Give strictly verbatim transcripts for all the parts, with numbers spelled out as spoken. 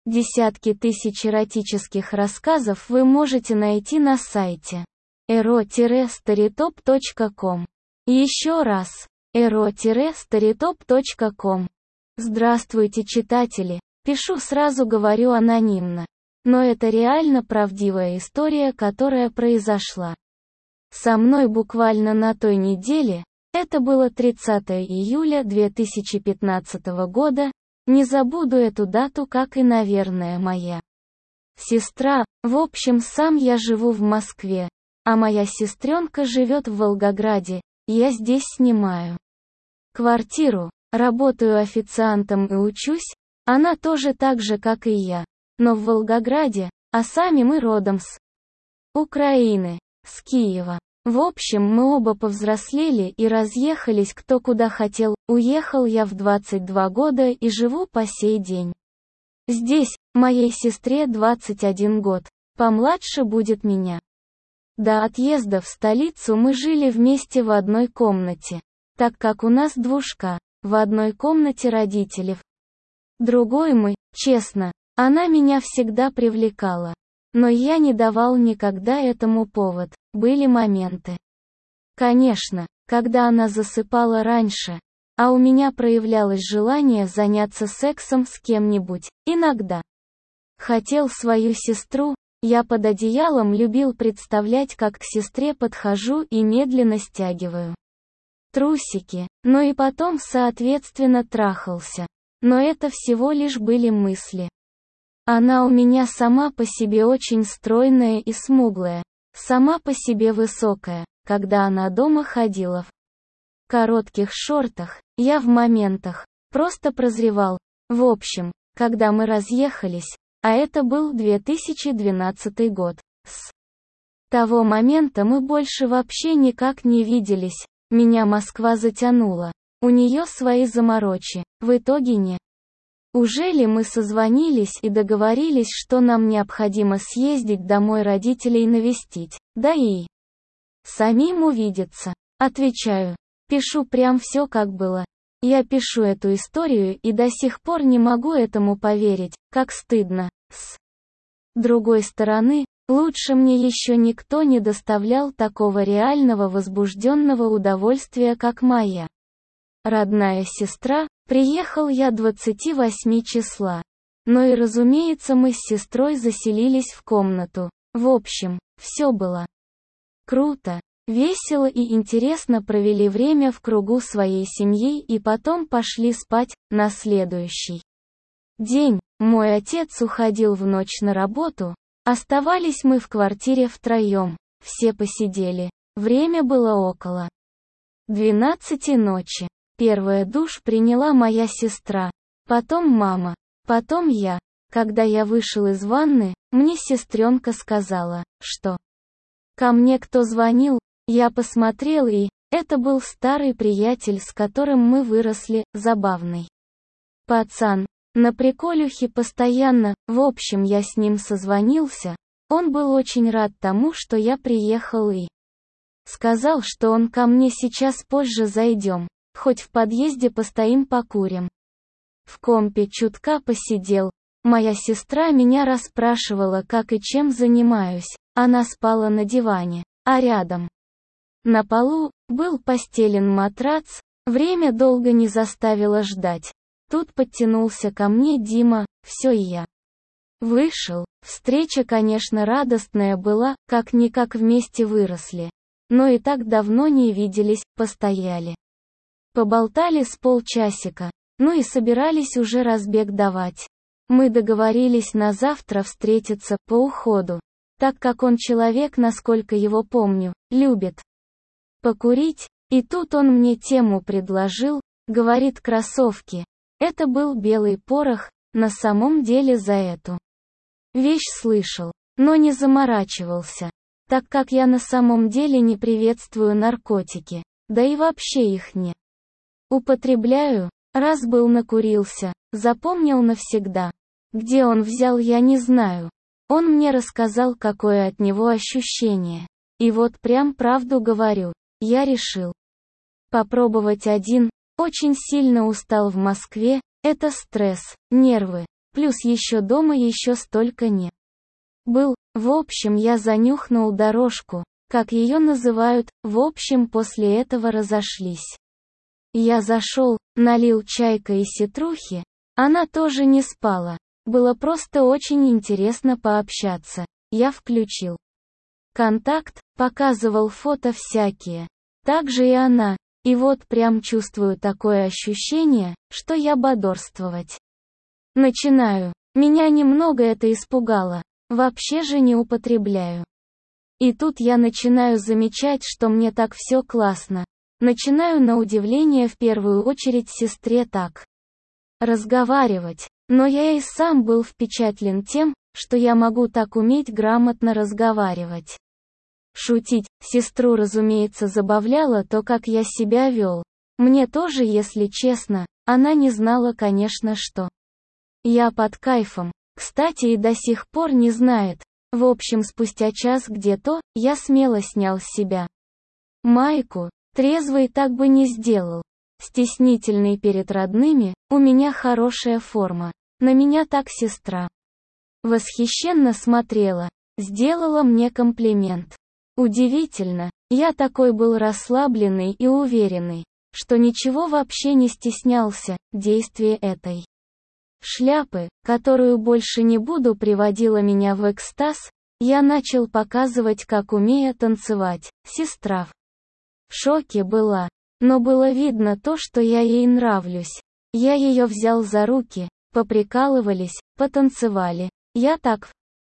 Десятки тысяч эротических рассказов вы можете найти на сайте эро старитоп точка ком. Еще раз, эро старитоп точка ком. Здравствуйте, читатели, пишу сразу, говорю анонимно. Но это реально правдивая история, которая произошла со мной буквально на той неделе. Это было тридцатое июля две тысячи пятнадцатого года, не забуду эту дату, как и, наверное, моя сестра. В общем, сам я живу в Москве, а моя сестренка живет в Волгограде, я здесь снимаю квартиру, работаю официантом и учусь, она тоже так же, как и я, но в Волгограде, а сами мы родом с Украины, с Киева. В общем, мы оба повзрослели и разъехались кто куда хотел. Уехал я в двадцать два года и живу по сей день здесь. Моей сестре двадцать один год, помладше будет меня. До отъезда в столицу мы жили вместе в одной комнате, так как у нас двушка, в одной комнате родители, в другой мы. Честно, она меня всегда привлекала, но я не давал никогда этому повод. Были моменты, конечно, когда она засыпала раньше, а у меня проявлялось желание заняться сексом с кем-нибудь. Иногда хотел свою сестру, я под одеялом любил представлять, как к сестре подхожу и медленно стягиваю трусики, но и потом соответственно трахался. Но это всего лишь были мысли. Она у меня сама по себе очень стройная и смуглая, сама по себе высокая. Когда она дома ходила в коротких шортах, я в моментах просто прозревал. В общем, когда мы разъехались, а это был две тысячи двенадцатый год, с того момента мы больше вообще никак не виделись. Меня Москва затянула, у нее свои заморочи, в итоге не. Ужели мы созвонились и договорились, что нам необходимо съездить домой родителей навестить, да и самим увидеться. Отвечаю, пишу прям все как было. Я пишу эту историю и до сих пор не могу этому поверить, как стыдно. С другой стороны, лучше мне еще никто не доставлял такого реального возбужденного удовольствия, как моя родная сестра. Приехал я двадцатого восьмого числа. Но и разумеется, мы с сестрой заселились в комнату. В общем, все было круто, весело и интересно, провели время в кругу своей семьи и потом пошли спать. На следующий день мой отец уходил в ночь на работу, оставались мы в квартире втроем, все посидели. Время было около двенадцати ночи. Первая душ приняла моя сестра, потом мама, потом я. Когда я вышел из ванны, мне сестренка сказала, что ко мне кто звонил. Я посмотрел, и это был старый приятель, с которым мы выросли, забавный пацан, на приколюхе постоянно. В общем, я с ним созвонился, он был очень рад тому, что я приехал, и сказал, что он ко мне сейчас позже зайдем. Хоть в подъезде постоим покурим. В компе чутка посидел. Моя сестра меня расспрашивала, как и чем занимаюсь. Она спала на диване, а рядом на полу был постелен матрац. Время долго не заставило ждать. Тут подтянулся ко мне Дима, все, и я вышел. Встреча, конечно, радостная была, как-никак вместе выросли. Но и так давно не виделись, постояли. Поболтали с полчасика, ну и собирались уже разбег давать. Мы договорились на завтра встретиться по уходу, так как он человек, насколько его помню, любит покурить, и тут он мне тему предложил, говорит, кроссовки. Это был белый порох, на самом деле за эту вещь слышал, но не заморачивался, так как я на самом деле не приветствую наркотики, да и вообще их не употребляю. Раз был накурился, запомнил навсегда. Где он взял, я не знаю. Он мне рассказал, какое от него ощущение. И вот прям правду говорю, я решил попробовать один. Очень сильно устал в Москве, это стресс, нервы. плюс еще дома еще столько не был. В общем, я занюхнул дорожку, как ее называют, в общем, после этого разошлись. Я зашел, налил чайка и ситрухи, она тоже не спала. Было просто очень интересно пообщаться. Я включил контакт, показывал фото всякие. Также и она. И вот прям чувствую такое ощущение, что я бодорствовать начинаю. Меня немного это испугало. Вообще же не употребляю. И тут я начинаю замечать, что мне так все классно. Начинаю на удивление в первую очередь сестре так разговаривать. Но я и сам был впечатлен тем, что я могу так уметь грамотно разговаривать. Шутить, сестру, разумеется, забавляло то, как я себя вел. Мне тоже, если честно, она не знала, конечно, что я под кайфом. Кстати, и до сих пор не знает. В общем, спустя час где-то, я смело снял с себя майку, трезвый так бы не сделал. Стеснительный перед родными, у меня хорошая форма. На меня так сестра восхищенно смотрела, сделала мне комплимент. Удивительно, я такой был расслабленный и уверенный, что ничего вообще не стеснялся. Действие этой шляпы, которую больше не буду, приводила меня в экстаз. Я начал показывать, как умею танцевать. Сестра в шоке была, но было видно то, что я ей нравлюсь. Я ее взял за руки, поприкалывались, потанцевали. Я так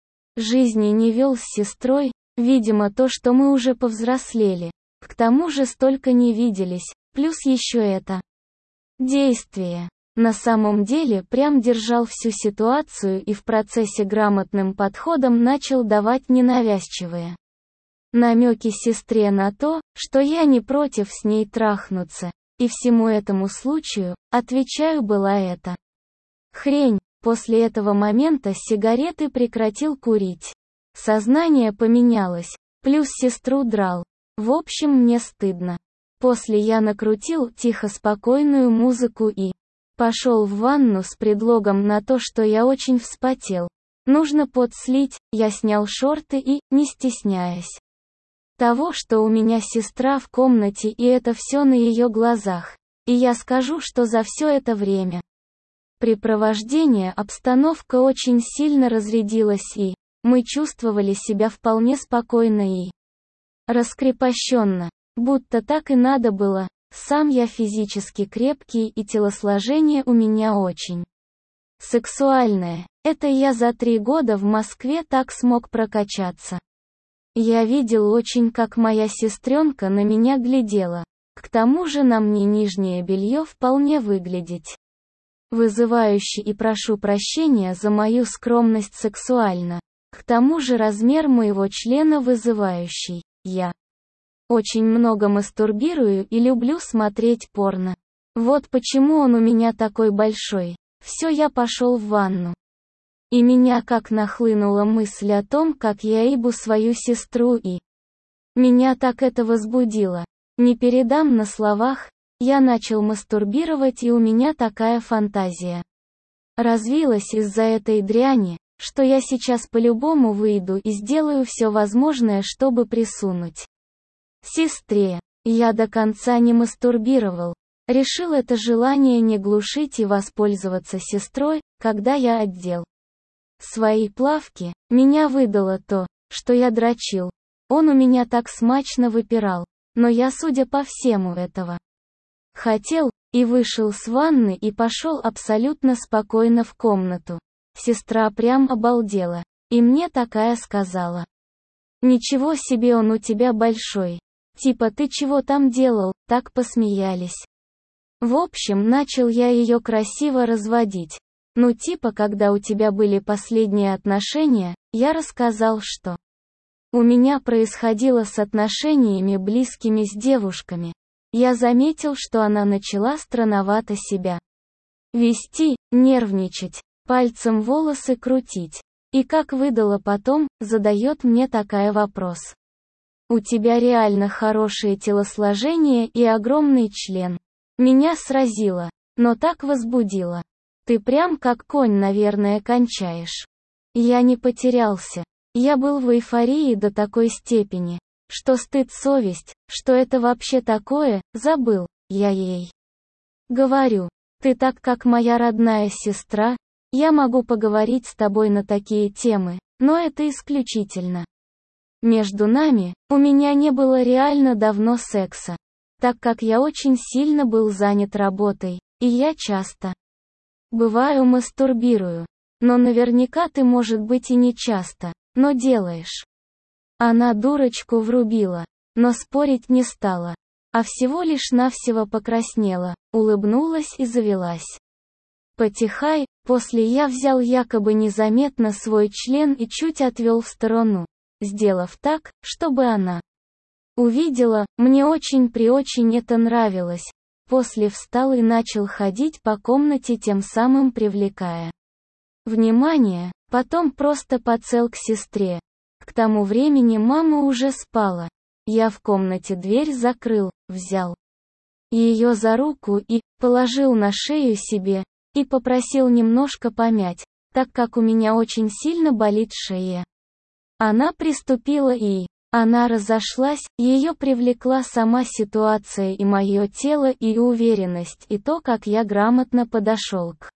в жизни не вел с сестрой, видимо, то, что мы уже повзрослели. К тому же столько не виделись, плюс еще это действие. На самом деле прям держал всю ситуацию и в процессе грамотным подходом начал давать ненавязчивые намеки сестре на то, что я не против с ней трахнуться. И всему этому случаю, отвечаю, была это хрень. После этого момента сигареты прекратил курить. Сознание поменялось, плюс сестру драл. В общем, мне стыдно. После я накрутил тихо спокойную музыку и пошел в ванну с предлогом на то, что я очень вспотел. Нужно пот слить. Я снял шорты и, не стесняясь того, что у меня сестра в комнате и это все на ее глазах. И я скажу, что за все это время препровождения обстановка очень сильно разрядилась и мы чувствовали себя вполне спокойно и раскрепощенно, будто так и надо было. Сам я физически крепкий и телосложение у меня очень сексуальное. Это я за три года в Москве так смог прокачаться. Я видел очень, как моя сестренка на меня глядела. К тому же на мне нижнее белье вполне выглядеть вызывающе, и прошу прощения за мою скромность, сексуально. К тому же размер моего члена вызывающий. Я очень много мастурбирую и люблю смотреть порно. Вот почему он у меня такой большой. Все, я пошел в ванну. И меня как нахлынула мысль о том, как я ебу свою сестру, и меня так это возбудило. Не передам на словах. Я начал мастурбировать, и у меня такая фантазия развилась из-за этой дряни, что я сейчас по-любому выйду и сделаю все возможное, чтобы присунуть сестре. Я до конца не мастурбировал. Решил это желание не глушить и воспользоваться сестрой. Когда я одел свои плавки, меня выдало то, что я дрочил. Он у меня так смачно выпирал, но я, судя по всему, этого хотел, и вышел с ванны и пошел абсолютно спокойно в комнату. Сестра прям обалдела, и мне такая сказала: «Ничего себе, он у тебя большой. Типа, ты чего там делал?» Так посмеялись. В общем, начал я ее красиво разводить. Ну типа, когда у тебя были последние отношения, я рассказал, что у меня происходило с отношениями близкими с девушками. Я заметил, что она начала странновато себя вести, нервничать, пальцем волосы крутить. И как выдала потом, задает мне такая вопрос: «У тебя реально хорошее телосложение и огромный член». Меня сразило, но так возбудило. Ты прям как конь, наверное, кончаешь. Я не потерялся. Я был в эйфории до такой степени, что стыд, совесть, что это вообще такое, забыл. Я ей говорю, ты так как моя родная сестра, я могу поговорить с тобой на такие темы, но это исключительно. Между нами, у меня не было реально давно секса, так как я очень сильно был занят работой, и я часто бываю мастурбирую. Но наверняка ты, может быть, и не часто, но делаешь. Она дурочку врубила, но спорить не стала, а всего лишь навсего покраснела, улыбнулась и завелась. Потихай, после я взял якобы незаметно свой член и чуть отвел в сторону, сделав так, чтобы она увидела. Мне очень-преочень это нравилось. После встал и начал ходить по комнате, тем самым привлекая внимание, потом просто подсел к сестре. К тому времени мама уже спала. Я в комнате дверь закрыл, взял ее за руку и положил на шею себе, и попросил немножко помять, так как у меня очень сильно болит шея. Она приступила и... Она разошлась, ее привлекла сама ситуация и мое тело, и уверенность, и то, как я грамотно подошел к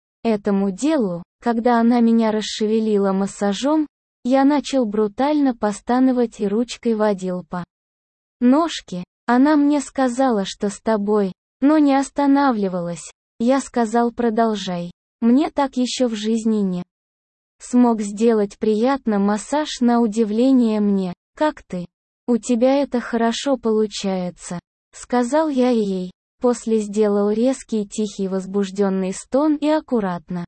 этому делу. Когда она меня расшевелила массажом, я начал брутально постановать и ручкой водил по ножке. Она мне сказала, что с тобой, но не останавливалась. Я сказал, продолжай. Мне так еще в жизни не смог сделать приятно массаж, на удивление мне. Как ты? У тебя это хорошо получается, сказал я ей. После сделал резкий тихий возбужденный стон и аккуратно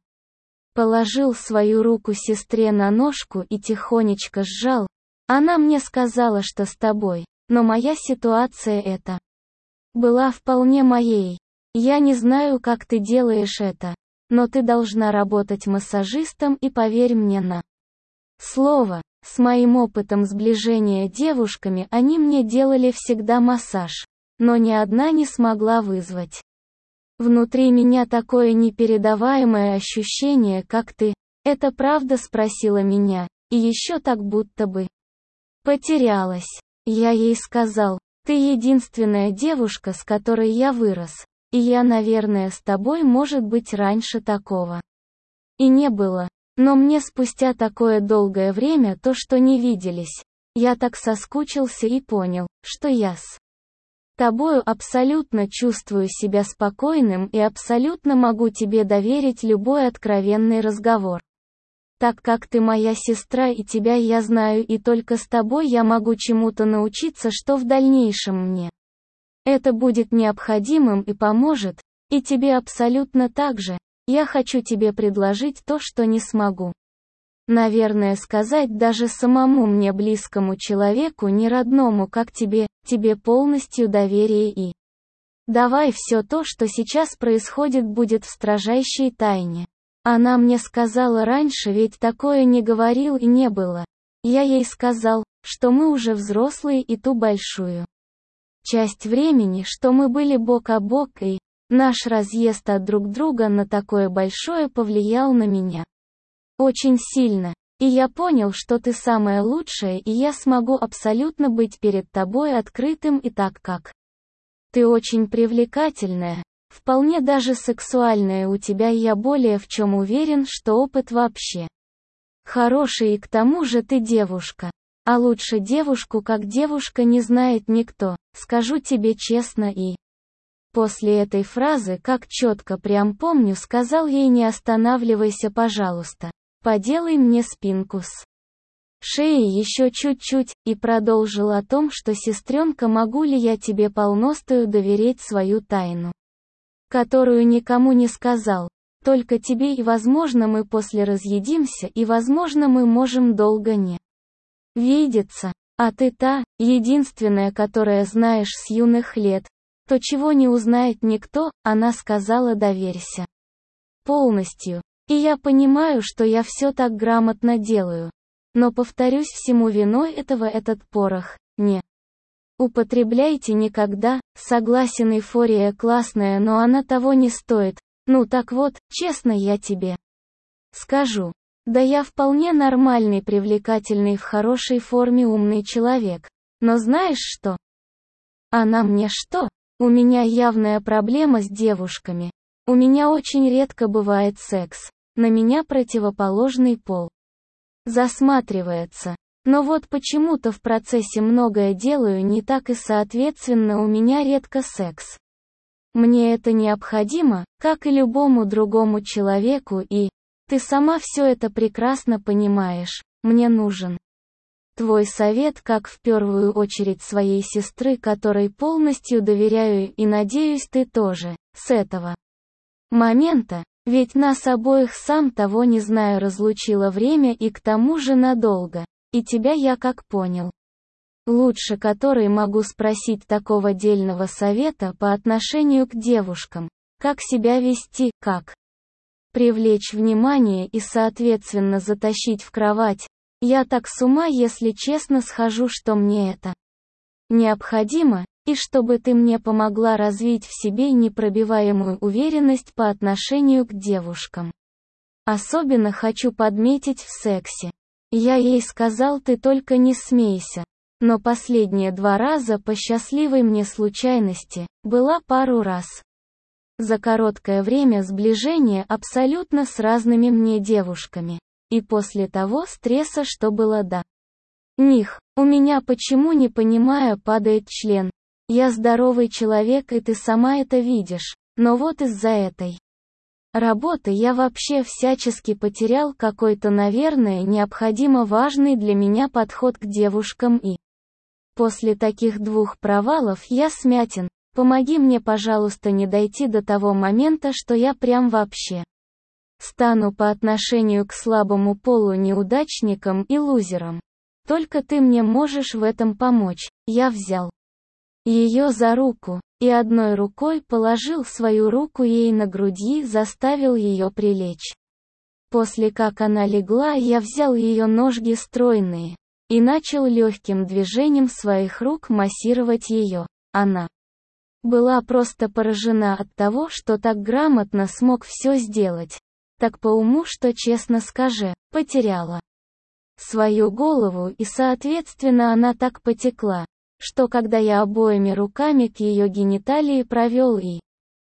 положил свою руку сестре на ножку и тихонечко сжал. Она мне сказала, что с тобой, но моя ситуация эта была вполне моей. Я не знаю, как ты делаешь это, но ты должна работать массажистом, и поверь мне на слово, с моим опытом сближения девушками они мне делали всегда массаж, но ни одна не смогла вызвать внутри меня такое непередаваемое ощущение, как ты. Это правда, спросила меня, и еще так будто бы потерялась. Я ей сказал, ты единственная девушка, с которой я вырос, и я, наверное, с тобой, может быть, раньше такого и не было. Но мне спустя такое долгое время, то, что не виделись, я так соскучился и понял, что я с тобою абсолютно чувствую себя спокойным и абсолютно могу тебе доверить любой откровенный разговор. Так как ты моя сестра и тебя я знаю, и только с тобой я могу чему-то научиться, что в дальнейшем мне это будет необходимым и поможет, и тебе абсолютно так же. Я хочу тебе предложить то, что не смогу, наверное, сказать даже самому мне близкому человеку, не родному, как тебе, тебе полностью доверие и давай все то, что сейчас происходит, будет в строжайшей тайне. Она мне сказала раньше, ведь такое не говорил и не было. Я ей сказал, что мы уже взрослые, и ту большую часть времени, что мы были бок о бок, и наш разъезд от друг друга на такое большое повлиял на меня очень сильно. И я понял, что ты самая лучшая, и я смогу абсолютно быть перед тобой открытым, и так как ты очень привлекательная, вполне даже сексуальная у тебя, я более в чем уверен, что опыт вообще хороший, и к тому же ты девушка. А лучше девушку как девушка не знает никто, скажу тебе честно. И после этой фразы, как четко прям помню, сказал ей, не останавливайся, пожалуйста. Поделай мне спинку с шеей еще чуть-чуть, и продолжил о том, что, сестренка, могу ли я тебе полностью доверить свою тайну, которую никому не сказал, только тебе, и возможно мы после разъедимся, и возможно мы можем долго не видеться. А ты та, единственная, которая знаешь с юных лет, то, чего не узнает никто. Она сказала, доверься полностью. И я понимаю, что я все так грамотно делаю. Но повторюсь, всему виной этого этот порох. Не употребляйте никогда. Согласен, эйфория классная, но она того не стоит. Ну так вот, честно я тебе скажу. Да я вполне нормальный, привлекательный, в хорошей форме умный человек. Но знаешь что? Она мне что? У меня явная проблема с девушками. У меня очень редко бывает секс. На меня противоположный пол засматривается. Но вот почему-то в процессе многое делаю не так и соответственно у меня редко секс. Мне это необходимо, как и любому другому человеку, и ты сама все это прекрасно понимаешь. Мне нужен твой совет, как в первую очередь своей сестры, которой полностью доверяю, и надеюсь, ты тоже, с этого момента, ведь нас обоих, сам того не зная, разлучило время и к тому же надолго, и тебя я как понял. Лучше который могу спросить такого дельного совета по отношению к девушкам, как себя вести, как привлечь внимание и соответственно затащить в кровать. Я так с ума, если честно, схожу, что мне это необходимо, и чтобы ты мне помогла развить в себе непробиваемую уверенность по отношению к девушкам. Особенно хочу подметить в сексе. Я ей сказал, ты только не смейся. Но последние два раза по счастливой мне случайности, была пару раз. За короткое время сближения абсолютно с разными мне девушками. И после того стресса, что было до них, у меня, почему не понимаю, падает член. Я здоровый человек, и ты сама это видишь, но вот из-за этой работы я вообще всячески потерял какой-то, наверное, необходимо важный для меня подход к девушкам, и после таких двух провалов я смятен. Помоги мне, пожалуйста, не дойти до того момента, что я прям вообще стану по отношению к слабому полу неудачником и лузером. Только ты мне можешь в этом помочь. Я взял ее за руку, и одной рукой положил свою руку ей на груди, заставил ее прилечь. После как она легла, я взял ее ножки стройные и начал легким движением своих рук массировать ее. Она была просто поражена от того, что так грамотно смог все сделать. Так по уму, что, честно скажи, потеряла свою голову, и соответственно она так потекла, что когда я обоими руками к ее гениталии провел и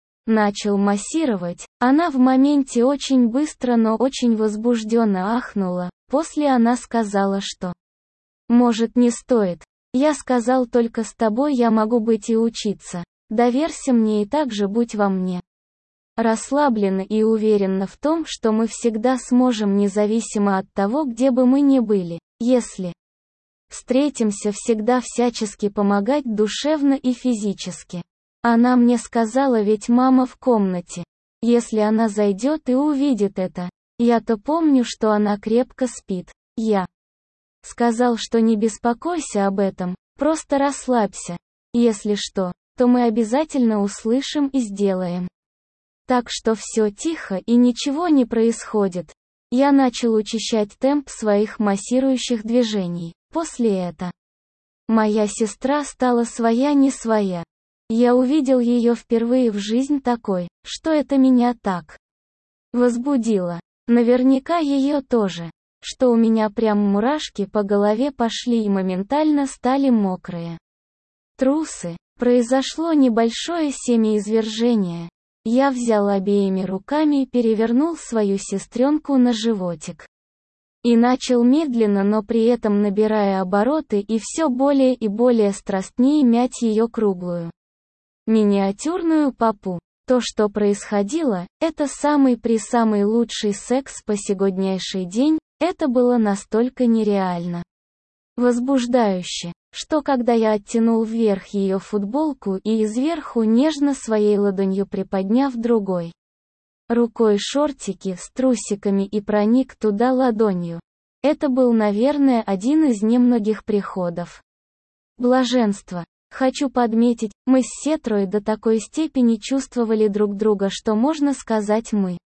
начал массировать, она в моменте очень быстро, но очень возбужденно ахнула. После она сказала, что может, не стоит. Я сказал, только с тобой я могу быть и учиться. Доверься мне и также будь во мне расслаблена и уверена в том, что мы всегда сможем, независимо от того, где бы мы ни были, если встретимся, всегда всячески помогать душевно и физически. Она мне сказала, ведь мама в комнате. Если она зайдет и увидит это, я-то помню, что она крепко спит. Я сказал, что не беспокойся об этом, просто расслабься. Если что, то мы обязательно услышим и сделаем. Так что все тихо и ничего не происходит. Я начал учащать темп своих массирующих движений. После этого моя сестра стала своя не своя. Я увидел ее впервые в жизнь такой, что это меня так возбудило. Наверняка ее тоже. Что у меня прям мурашки по голове пошли и моментально стали мокрые трусы. Произошло небольшое семяизвержение. Я взял обеими руками и перевернул свою сестренку на животик. И начал медленно, но при этом набирая обороты и все более и более страстнее мять ее круглую миниатюрную попу. То, что происходило, это самый-пресамый лучший секс по сегодняшний день. Это было настолько нереально возбуждающе, что когда я оттянул вверх ее футболку и изверху нежно своей ладонью приподняв другой рукой шортики с трусиками и проник туда ладонью, это был, наверное, один из немногих приходов блаженства. Хочу подметить, мы с сестрой до такой степени чувствовали друг друга, что можно сказать, мы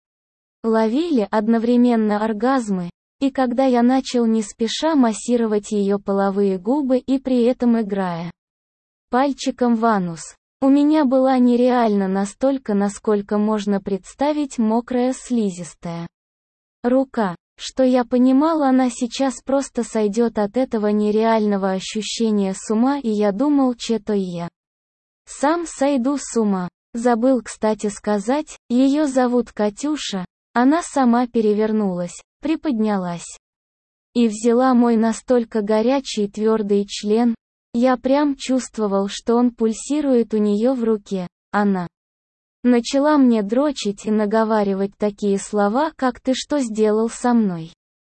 ловили одновременно оргазмы. И когда я начал не спеша массировать ее половые губы и при этом играя пальчиком в анус, У меня была нереально настолько, насколько можно представить, мокрая слизистая рука, что я понимал, она сейчас просто сойдет от этого нереального ощущения с ума, и я думал, что и я сам сойду с ума. Забыл, кстати, сказать, ее зовут Катюша. Она сама перевернулась, приподнялась и взяла мой настолько горячий и твердый член. Я прям чувствовал, что он пульсирует у нее в руке. Она начала мне дрочить и наговаривать такие слова, как «ты что сделал со мной?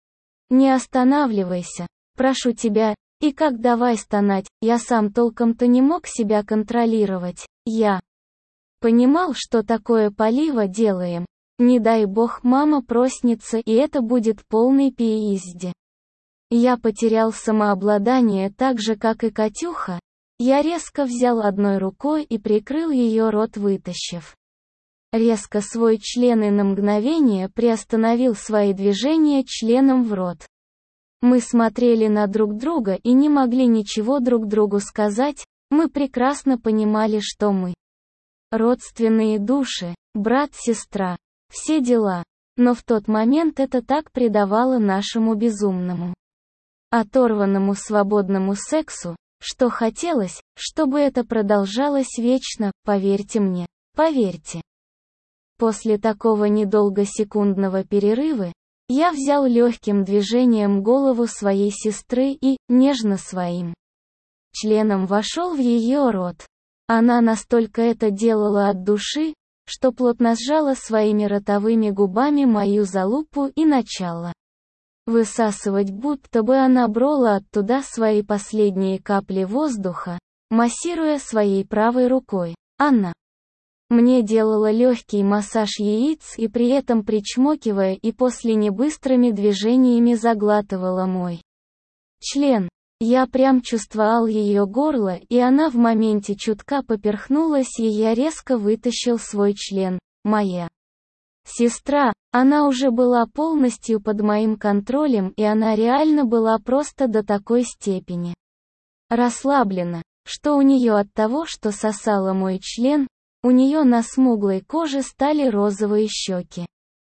Не останавливайся, прошу тебя», и как давай стонать. Я сам толком-то не мог себя контролировать. Я понимал, что такое полива делаем. Не дай бог мама проснется, и это будет полный пиизде. Я потерял самообладание так же, как и Катюха. Я резко взял одной рукой и прикрыл ее рот, вытащив резко свой член, и на мгновение приостановил свои движения членом в рот. Мы смотрели на друг друга и не могли ничего друг другу сказать. Мы прекрасно понимали, что мы родственные души, брат-сестра, все дела. Но в тот момент это так придавало нашему безумному, оторванному свободному сексу, что хотелось, чтобы это продолжалось вечно, поверьте мне, поверьте. После такого недолго секундного перерыва, я взял легким движением голову своей сестры и, нежно своим членом вошел в ее рот. Она настолько это делала от души, что плотно сжала своими ротовыми губами мою залупу и начала высасывать, будто бы она брала оттуда свои последние капли воздуха, массируя своей правой рукой. Она мне делала легкий массаж яиц и при этом причмокивая и после небыстрыми движениями заглатывала мой член. Я прям чувствовал ее горло, и она в моменте чутка поперхнулась, и я резко вытащил свой член. Моя сестра, она уже была полностью под моим контролем, и она реально была просто до такой степени расслаблена, что у нее от того, что сосала мой член, у нее на смуглой коже стали розовые щеки.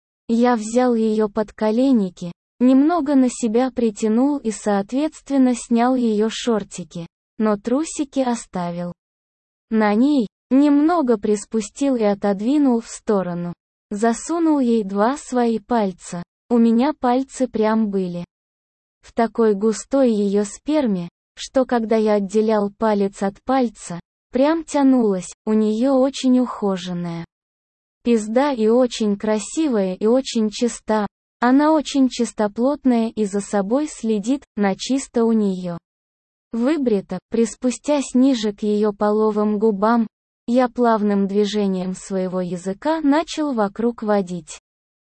Я взял ее под коленики, немного на себя притянул и соответственно снял ее шортики, но трусики оставил на ней, немного приспустил и отодвинул в сторону. Засунул ей два свои пальца, у меня пальцы прям были в такой густой ее сперме, что когда я отделял палец от пальца, прям тянулась. У нее очень ухоженная пизда и очень красивая и очень чиста. Она очень чистоплотная и за собой следит, на чисто у нее выбрито. Приспустясь ниже к ее половым губам, я плавным движением своего языка начал вокруг водить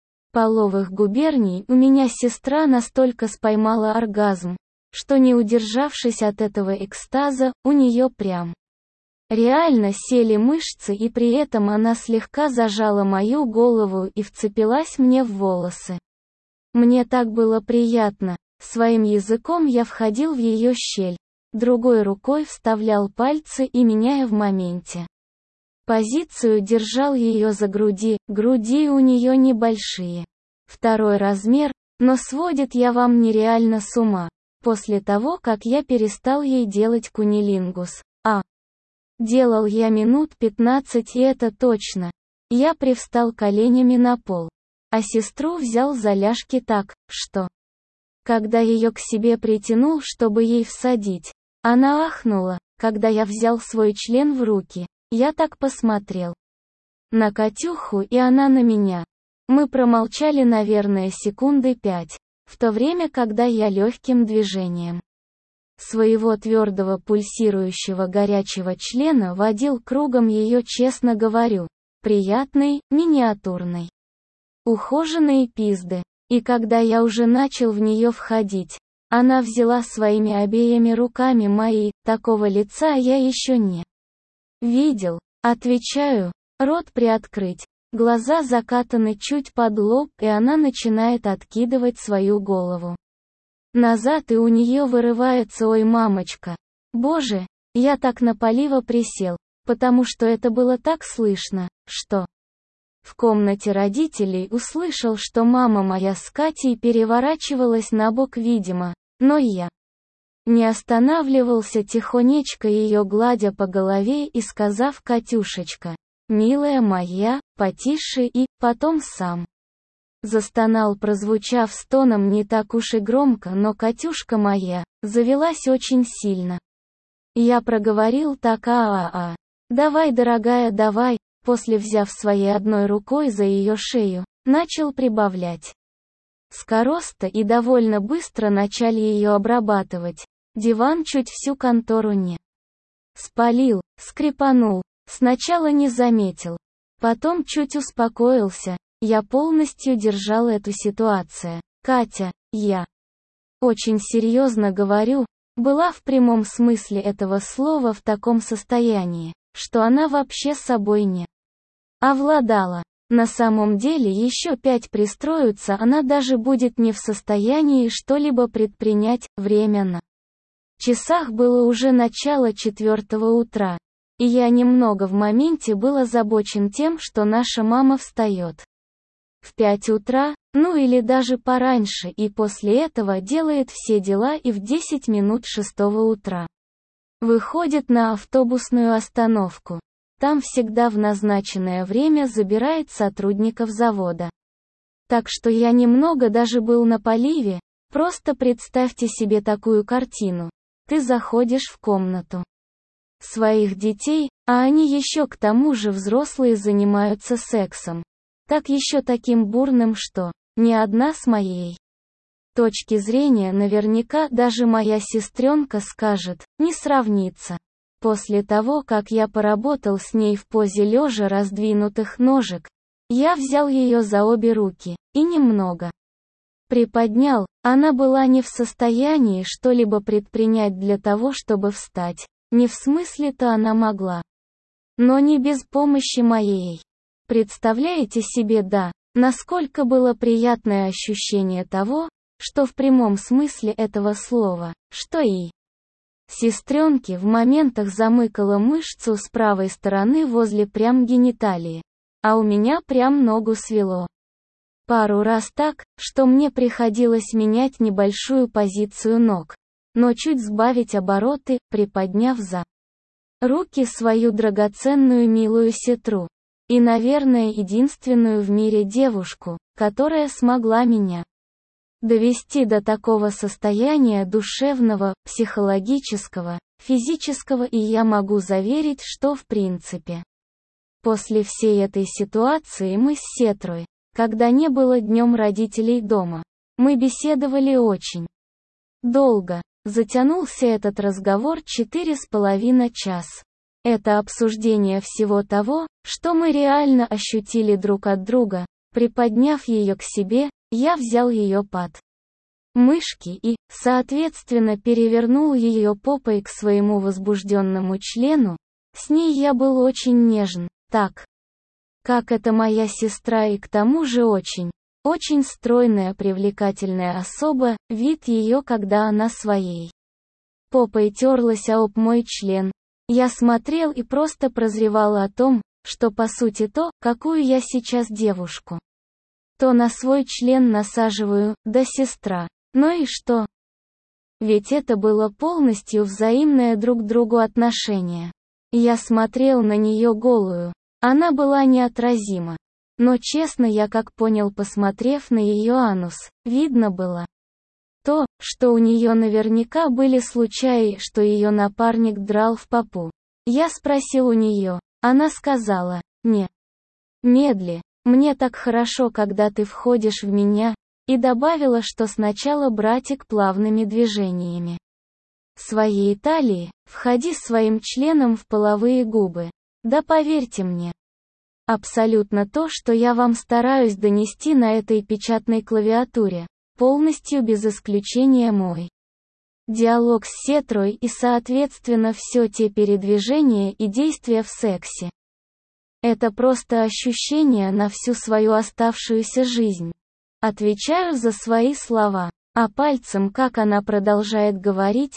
половых губерний. У меня сестра настолько споймала оргазм, что, не удержавшись от этого экстаза, у нее прям реально сели мышцы, и при этом она слегка зажала мою голову и вцепилась мне в волосы. Мне так было приятно. Своим языком я входил в ее щель, другой рукой вставлял пальцы и, меняя в моменте позицию, держал ее за груди. Груди у нее небольшие, второй размер, но сводит я вам нереально с ума. После того, как я перестал ей делать кунилингус, а делал я минут пятнадцать, и это точно. Я привстал коленями на пол, а сестру взял за ляжки так, что когда ее к себе притянул, чтобы ей всадить, она ахнула. Когда я взял свой член в руки, я так посмотрел на Катюху, и она на меня. Мы промолчали, наверное, секунды пять, в то время, когда я легким движением своего твердого пульсирующего горячего члена водил кругом ее, честно говорю, приятной, миниатюрной, ухоженной пизды. И когда я уже начал в нее входить, она взяла своими обеими руками мои. Такого лица я еще не видел. Отвечаю, рот приоткрыть, глаза закатаны чуть под лоб, и она начинает откидывать свою голову назад, и у нее вырывается: ой, мамочка, боже, я так на полива присел, потому что это было так слышно, что... В комнате родителей услышал, что мама моя с Катей переворачивалась на бок, видимо, но я не останавливался, тихонечко ее гладя по голове и сказав: «Катюшечка, милая моя, потише», и потом сам застонал, прозвучав стоном не так уж и громко, но Катюшка моя завелась очень сильно. Я проговорил так: «А-а-а, давай, дорогая, давай», после, взяв своей одной рукой за ее шею, начал прибавлять скороста и довольно быстро начали ее обрабатывать. Диван чуть всю контору не спалил, скрипанул, сначала не заметил, потом чуть успокоился. Я полностью держал эту ситуацию. Катя, я очень серьезно говорю, была в прямом смысле этого слова в таком состоянии, что она вообще собой не овладала. На самом деле еще пять пристроиться она даже будет не в состоянии что-либо предпринять. Время на часах было уже начало четвертого утра, и я немного в моменте был озабочен тем, что наша мама встает в пять утра, ну или даже пораньше, и после этого делает все дела и в десять минут шестого утра выходит на автобусную остановку. Там всегда в назначенное время забирает сотрудников завода. Так что я немного даже был на поливе. Просто представьте себе такую картину. Ты заходишь в комнату своих детей, а они еще к тому же взрослые занимаются сексом. Так еще таким бурным, что ни одна с моей точки зрения наверняка даже моя сестренка скажет, не сравнится. После того, как я поработал с ней в позе лежа раздвинутых ножек, я взял ее за обе руки и немного приподнял. Она была не в состоянии что-либо предпринять для того, чтобы встать. Не в смысле-то она могла, но не без помощи моей. Представляете себе, да, насколько было приятное ощущение того, что в прямом смысле этого слова, что и сестренке в моментах замыкала мышцу с правой стороны возле прям гениталии, а у меня прям ногу свело. Пару раз так, что мне приходилось менять небольшую позицию ног, но чуть сбавить обороты, приподняв за руки свою драгоценную милую сестру. И, наверное, единственную в мире девушку, которая смогла меня довести до такого состояния душевного, психологического, физического, и я могу заверить, что в принципе после всей этой ситуации мы с сестрой, когда не было днем родителей дома, мы беседовали очень долго. Затянулся этот разговор четыре с половиной часа. Это обсуждение всего того, что мы реально ощутили друг от друга. Приподняв ее к себе, я взял ее под мышки и, соответственно, перевернул ее попой к своему возбужденному члену. С ней я был очень нежен, так как это моя сестра, и к тому же очень, очень стройная, привлекательная особа. Вид ее, когда она своей попой терлась об мой член, я смотрел и просто прозревал о том, что по сути то, какую я сейчас девушку то на свой член насаживаю, да сестра. Ну и что? Ведь это было полностью взаимное друг к другу отношение. Я смотрел на нее голую. Она была неотразима. Но честно, я как понял, посмотрев на ее анус, видно было то, что у нее наверняка были случаи, что ее напарник драл в попу. Я спросил у нее. Она сказала: «Не медли. Мне так хорошо, когда ты входишь в меня», и добавила, что сначала, братик, плавными движениями своей талии, входи своим членом в половые губы. Да поверьте мне, абсолютно то, что я вам стараюсь донести на этой печатной клавиатуре, полностью без исключения мой диалог с сестрой и, соответственно, все те передвижения и действия в сексе. Это просто ощущение на всю свою оставшуюся жизнь. Отвечаю за свои слова. А пальцем, как она продолжает говорить,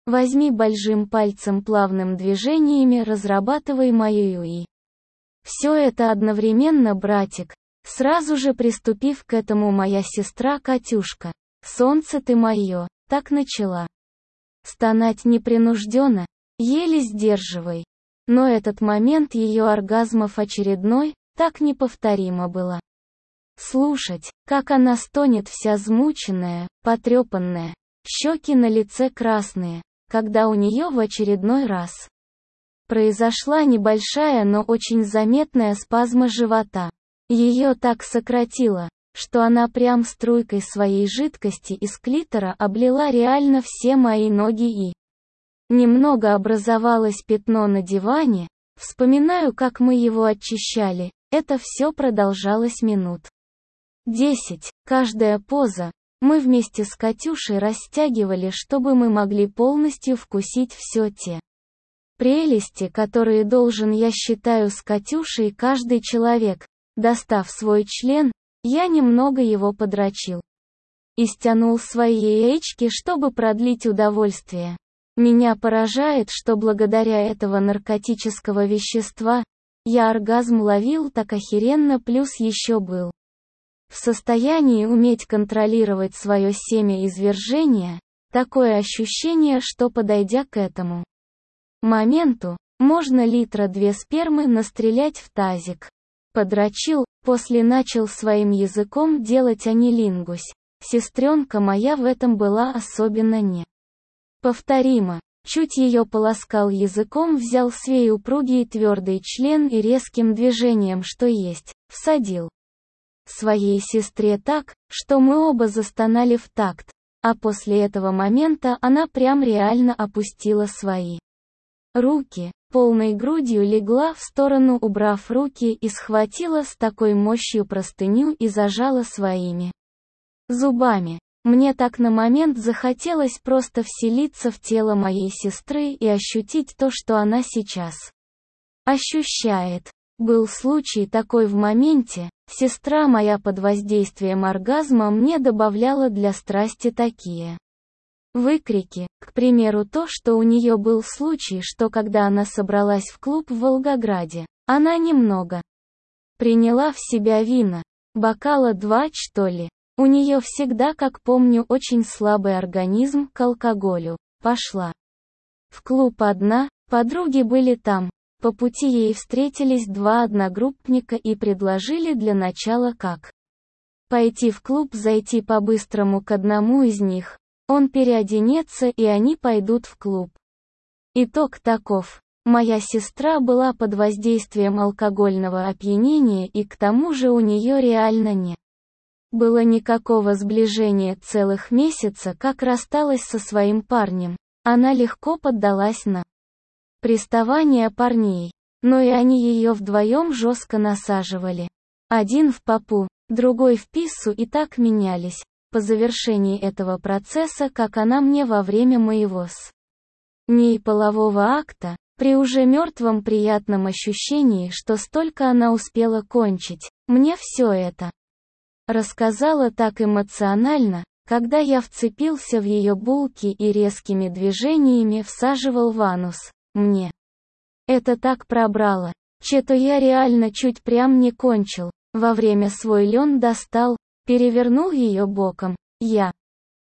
Возьми большим пальцем плавным движениями разрабатывай мою и. Все это одновременно, братик. Сразу же приступив к этому, моя сестра Катюшка. Солнце ты мое, так начала. Стонать непринужденно, еле сдерживай. Но этот момент ее оргазмов очередной, так неповторимо было. Слушать, как она стонет вся измученная, потрепанная, щеки на лице красные, когда у нее в очередной раз произошла небольшая, но очень заметная спазма живота. Ее так сократило, что она прям струйкой своей жидкости из клитора облила реально все мои ноги и немного образовалось пятно на диване. Вспоминаю, как мы его очищали, это все продолжалось минут десять, каждая поза, мы вместе с Катюшей растягивали, чтобы мы могли полностью вкусить все те прелести, которые должен, я считаю, с Катюшей каждый человек. Достав свой член, я немного его подрочил и стянул свои яички, чтобы продлить удовольствие. Меня поражает, что благодаря этого наркотического вещества, я оргазм ловил так охеренно, плюс еще был в состоянии уметь контролировать свое семя извержения. Такое ощущение, что подойдя к этому моменту, можно литра две спермы настрелять в тазик. Подрочил, после начал своим языком делать анилингусь. Сестренка моя в этом была особенно не повторима. Чуть ее полоскал языком, взял свой упругий твердый член и резким движением, что есть, всадил своей сестре так, что мы оба застонали в такт, а после этого момента она прям реально опустила свои руки, полной грудью легла в сторону, убрав руки, и схватила с такой мощью простыню и зажала своими зубами. Мне так на момент захотелось просто вселиться в тело моей сестры и ощутить то, что она сейчас ощущает. Был случай такой в моменте, сестра моя под воздействием оргазма мне добавляла для страсти такие выкрики, к примеру, то, что у нее был случай, что когда она собралась в клуб в Волгограде, она немного приняла в себя вина, бокала два, что ли. У нее всегда, как помню, очень слабый организм к алкоголю. Пошла в клуб одна, подруги были там. По пути ей встретились два одногруппника и предложили для начала как пойти в клуб, зайти по-быстрому к одному из них. Он переоденется и они пойдут в клуб. Итог таков. Моя сестра была под воздействием алкогольного опьянения, и к тому же у нее реально не было никакого сближения целых месяца, как рассталась со своим парнем. Она легко поддалась на приставания парней, но и они ее вдвоем жестко насаживали. Один в попу, другой в писсу, и так менялись. По завершении этого процесса, как она мне во время моего с ней полового акта, при уже мертвом приятном ощущении, что столько она успела кончить, мне все это рассказала так эмоционально, когда я вцепился в ее булки и резкими движениями всаживал в анус. Мне это так пробрало, че-то я реально чуть прям не кончил. Во время свой лен достал, перевернул ее боком, я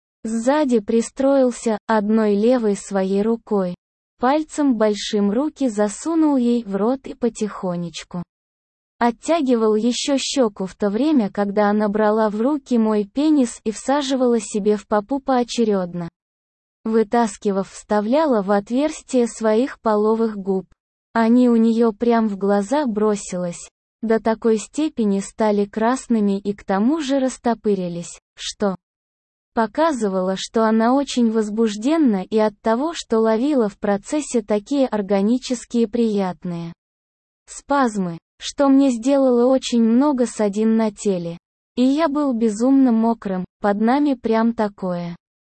сзади пристроился, одной левой своей рукой, пальцем большим руки засунул ей в рот и потихонечку оттягивал еще щеку, в то время, когда она брала в руки мой пенис и всаживала себе в попу поочередно. Вытаскивав, вставляла в отверстие своих половых губ. Они у нее прям в глаза бросилось. До такой степени стали красными и к тому же растопырились, что показывало, что она очень возбужденна и от того, что ловила в процессе такие органические приятные спазмы, что мне сделало очень много ссадин на теле. И я был безумно мокрым, под нами прям такое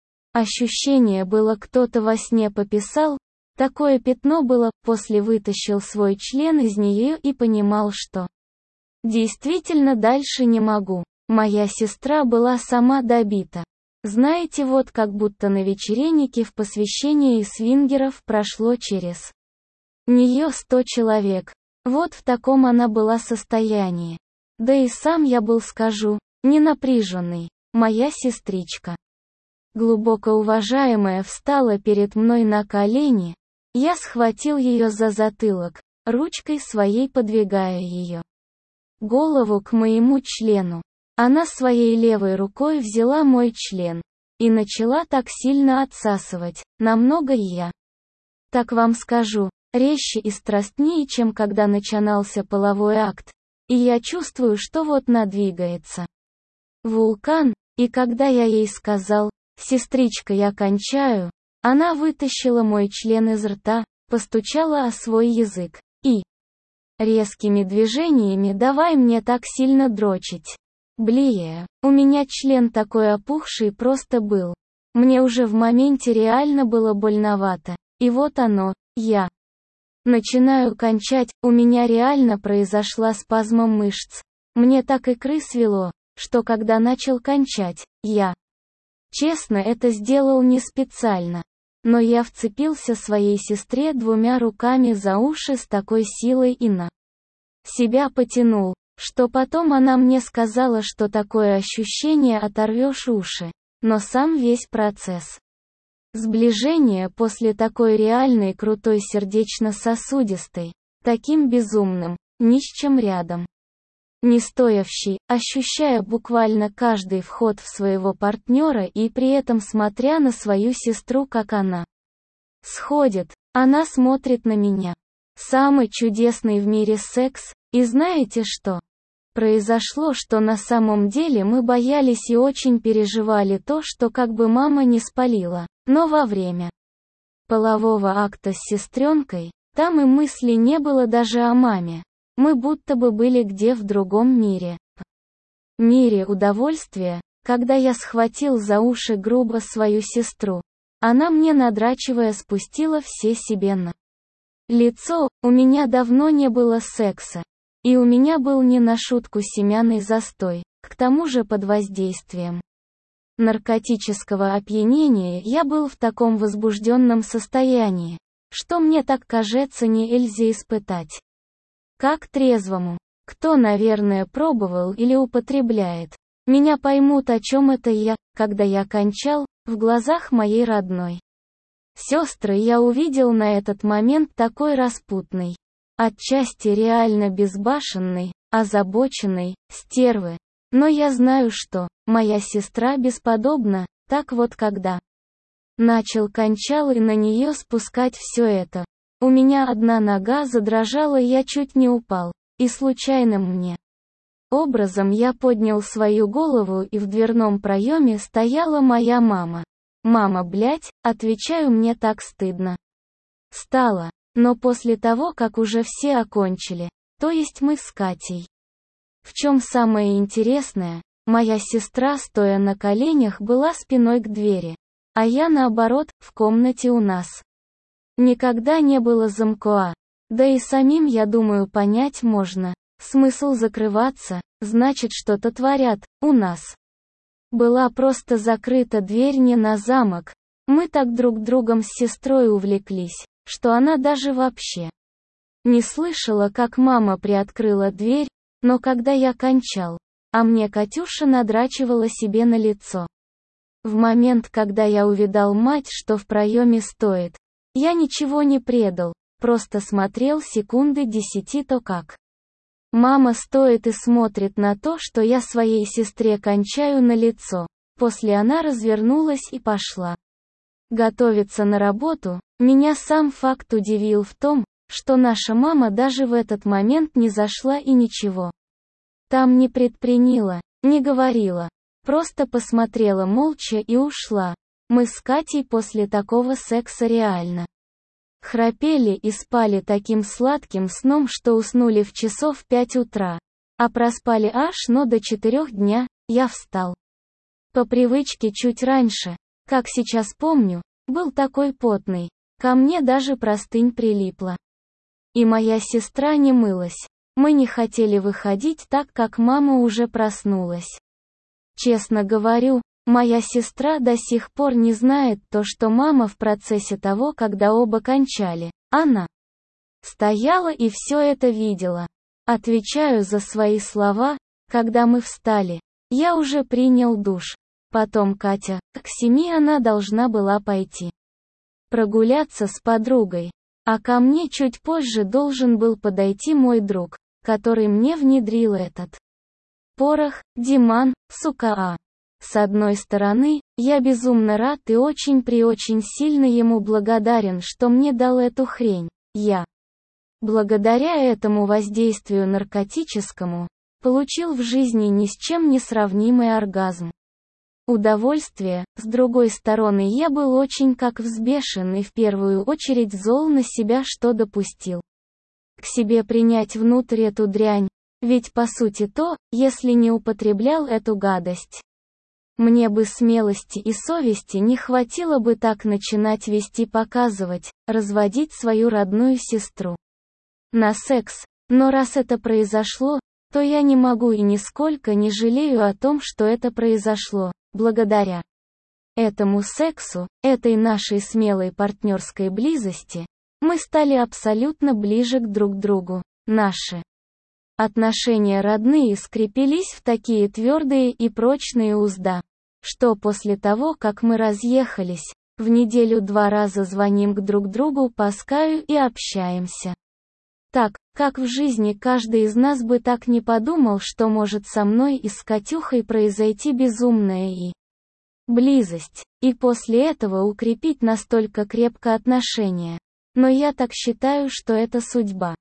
ощущение было, кто-то во сне пописал, такое пятно было, после вытащил свой член из нее и понимал, что действительно дальше не могу. Моя сестра была сама добита. Знаете, вот как будто на вечеринке в посвящении свингеров прошло через нее сто человек. Вот в таком она была состоянии. Да и сам я был, скажу, не напряженный. Моя сестричка, глубоко уважаемая, встала перед мной на колени. Я схватил ее за затылок, ручкой своей подвигая ее голову к моему члену. Она своей левой рукой взяла мой член и начала так сильно отсасывать, намного я, так вам скажу, резче и страстнее, чем когда начинался половой акт. И я чувствую, что вот надвигается вулкан, и когда я ей сказал: «Сестричка, я кончаю», она вытащила мой член из рта, постучала о свой язык и резкими движениями давай мне так сильно дрочить. Блея, у меня член такой опухший просто был. Мне уже в моменте реально было больновато. И вот оно, я начинаю кончать, у меня реально произошла спазма мышц. Мне так икры свело, что когда начал кончать, я, честно, это сделал не специально. Но я вцепился своей сестре двумя руками за уши с такой силой и на себя потянул, что потом она мне сказала, что такое ощущение оторвешь уши. Но сам весь процесс сближения после такой реальной крутой сердечно-сосудистой, таким безумным, ни с чем рядом не стоявший, ощущая буквально каждый вход в своего партнера и при этом смотря на свою сестру, как она сходит, она смотрит на меня. Самый чудесный в мире секс, и знаете что? Произошло, что на самом деле мы боялись и очень переживали то, что как бы мама не спалила, но во время полового акта с сестренкой, там и мысли не было даже о маме. Мы будто бы были где в другом мире. Мире удовольствия, когда я схватил за уши грубо свою сестру. Она мне, надрачивая, спустила все себе на лицо. У меня давно не было секса. И у меня был не на шутку семянный застой, к тому же под воздействием наркотического опьянения я был в таком возбужденном состоянии, что мне так кажется не эльзе испытать. Как трезвому, кто, наверное, пробовал или употребляет, меня поймут, о чем это я, когда я кончал, в глазах моей родной сестры я увидел на этот момент такой распутный, отчасти реально безбашенный, озабоченный, стервы. Но я знаю, что моя сестра бесподобна, так вот когда начал кончал и на нее спускать все это. У меня одна нога задрожала, я чуть не упал, и случайным мне образом я поднял свою голову, и в дверном проеме стояла моя мама. «Мама, блядь», отвечаю, мне так стыдно стало. Но после того, как уже все окончили, то есть мы с Катей. В чем самое интересное, моя сестра, стоя на коленях, была спиной к двери, а я наоборот, в комнате у нас никогда не было замка. Да и самим, я думаю, понять можно. Смысл закрываться, значит, что-то творят, у нас. Была просто закрыта дверь не на замок. Мы так друг другом с сестрой увлеклись, что она даже вообще не слышала, как мама приоткрыла дверь, но когда я кончал, а мне Катюша надрачивала себе на лицо. В момент, когда я увидал мать, что в проеме стоит, я ничего не предал, просто смотрел секунды десяти то как мама стоит и смотрит на то, что я своей сестре кончаю на лицо. После она развернулась и пошла готовиться на работу. Меня сам факт удивил в том, что наша мама даже в этот момент не зашла и ничего там не предприняла, не говорила, просто посмотрела молча и ушла. Мы с Катей после такого секса реально храпели и спали таким сладким сном, что уснули в часов пять утра, а проспали аж но до четырех дня. Я встал по привычке чуть раньше, как сейчас помню, был такой потный, ко мне даже простынь прилипла. И моя сестра не мылась. Мы не хотели выходить, так как мама уже проснулась. Честно говорю, Моя сестра до сих пор не знает то, что мама в процессе того, когда оба кончали. Она стояла и все это видела. Отвечаю за свои слова, когда мы встали. Я уже принял душ. Потом Катя, к семи она должна была пойти прогуляться с подругой. А ко мне чуть позже должен был подойти мой друг, который мне внедрил этот порох, Диман, сука а. С одной стороны, я безумно рад и очень-преочень сильно ему благодарен, что мне дал эту хрень. Я, благодаря этому воздействию наркотическому, получил в жизни ни с чем не сравнимый оргазм. Удовольствие, с другой стороны, я был очень как взбешен и в первую очередь зол на себя, что допустил к себе принять внутрь эту дрянь, ведь по сути то, если не употреблял эту гадость. Мне бы смелости и совести не хватило бы так начинать вести, показывать, разводить свою родную сестру на секс, но раз это произошло, то я не могу и нисколько не жалею о том, что это произошло. Благодаря этому сексу, этой нашей смелой партнерской близости, мы стали абсолютно ближе к друг другу. Наши отношения родные скрепились в такие твердые и прочные узда, что после того, как мы разъехались, в неделю два раза звоним к друг другу по скайпу и общаемся. Так, как в жизни каждый из нас бы так не подумал, что может со мной и с Катюхой произойти безумная и близость, и после этого укрепить настолько крепко отношения. Но я так считаю, что это судьба.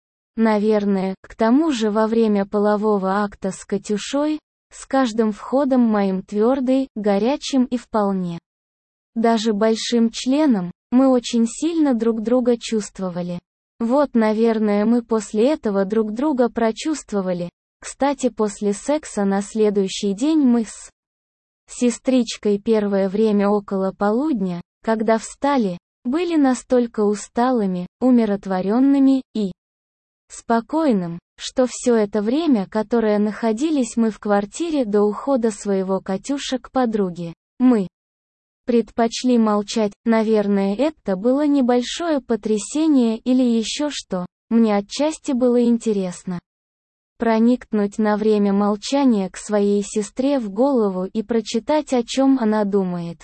Наверное, к тому же во время полового акта с Катюшой, с каждым входом моим твердый, горячим и вполне даже большим членом, мы очень сильно друг друга чувствовали. Вот, наверное, мы после этого друг друга прочувствовали. Кстати, после секса на следующий день мы с сестричкой первое время около полудня, когда встали, были настолько усталыми, умиротворенными и спокойным, что все это время, которое находились мы в квартире до ухода своего Катюша к подруге, мы предпочли молчать. Наверное, это было небольшое потрясение или еще что. Мне отчасти было интересно проникнуть на время молчания к своей сестре в голову и прочитать, о чем она думает.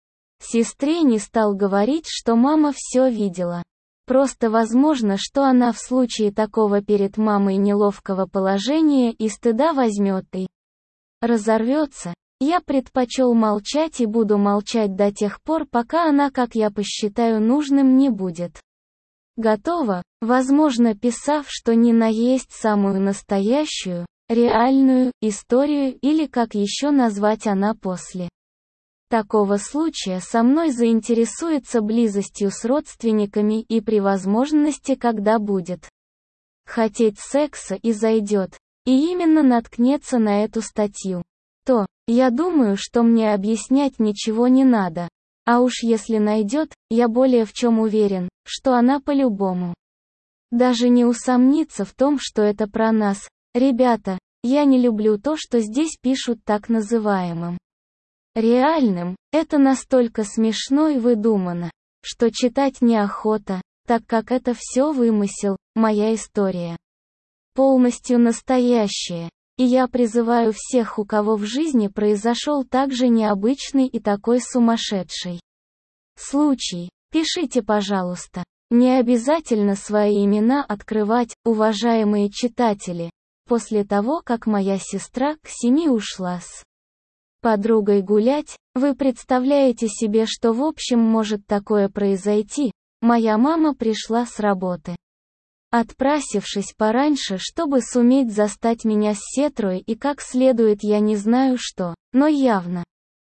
Сестре не стал говорить, что мама все видела. Просто возможно, что она в случае такого перед мамой неловкого положения и стыда возьмет и разорвется. Я предпочел молчать и буду молчать до тех пор, пока она, как я посчитаю нужным, не будет готова, возможно, писав, что не наесть самую настоящую, реальную историю или как еще назвать она после такого случая со мной заинтересуется близостью с родственниками и при возможности, когда будет хотеть секса и зайдет, и именно наткнется на эту статью. То, я думаю, что мне объяснять ничего не надо. А уж если найдет, я более в чем уверен, что она по-любому даже не усомнится в том, что это про нас. Ребята, я не люблю то, что здесь пишут так называемым реальным. Это настолько смешно и выдумано, что читать неохота, так как это все вымысел, моя история полностью настоящая. И я призываю всех, у кого в жизни произошел также необычный и такой сумасшедший случай, пишите, пожалуйста. Не обязательно свои имена открывать, уважаемые читатели. После того, как моя сестра к семи ушла с подругой гулять, вы представляете себе, что в общем может такое произойти. Моя мама пришла с работы, отпросившись пораньше, чтобы суметь застать меня с сестрой и как следует я не знаю что, но явно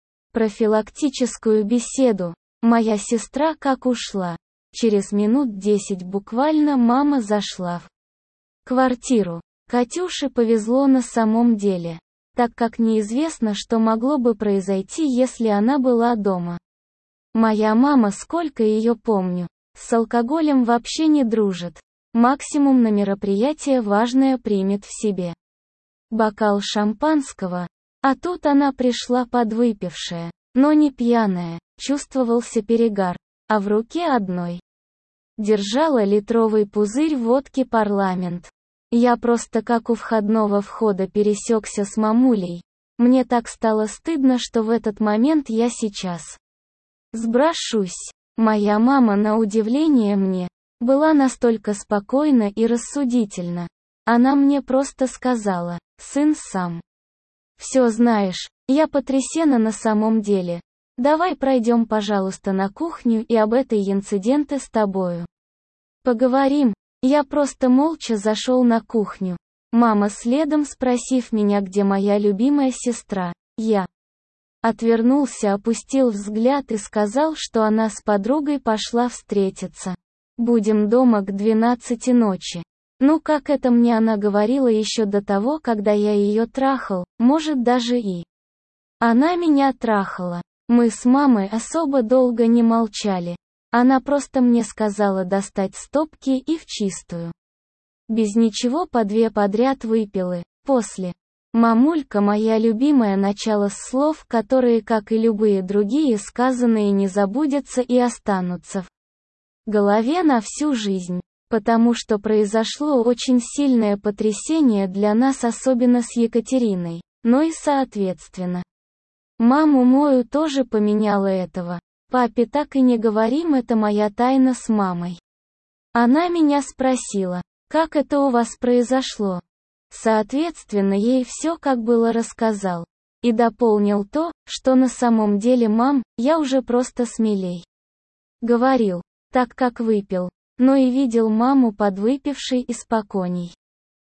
профилактическую беседу. Моя сестра как ушла. Через минут десять буквально мама зашла в квартиру. Катюше повезло на самом деле, так как неизвестно, что могло бы произойти, если она была дома. Моя мама, сколько ее помню, с алкоголем вообще не дружит. Максимум на мероприятие важное примет в себе бокал шампанского, А тут она пришла подвыпившая, но не пьяная, чувствовался перегар, а в руке одной держала литровый пузырь водки «Парламент». Я просто как у входного входа пересекся с мамулей. Мне так стало стыдно, что в этот момент я сейчас сброшусь. Моя мама, на удивление мне, была настолько спокойна и рассудительна. Она мне просто сказала: «Сын, сам все знаешь». Я потрясена на самом деле. Давай пройдем, пожалуйста, на кухню и об этой инциденте с тобою поговорим. Я просто молча зашел на кухню. Мама следом, спросив меня, где моя любимая сестра. Я отвернулся, опустил взгляд и сказал, что она с подругой пошла встретиться. Будем дома к двенадцати ночи. Ну, как это мне она говорила еще до того, когда я ее трахал, может даже и она меня трахала. Мы с мамой особо долго не молчали. Она просто мне сказала достать стопки и в чистую. Без ничего по две подряд выпила. После. Мамулька моя любимая, начало с слов, которые, как и любые другие сказанные, не забудутся и останутся в голове на всю жизнь. Потому что произошло очень сильное потрясение для нас, особенно с Екатериной. Но и соответственно маму мою тоже поменяло этого. Папе так и не говорим, это моя тайна с мамой. Она меня спросила, как это у вас произошло. Соответственно, ей все как было рассказал. И дополнил то, что на самом деле, мам, я уже просто смелей говорил, так как выпил, но и видел маму подвыпившей и спокойней.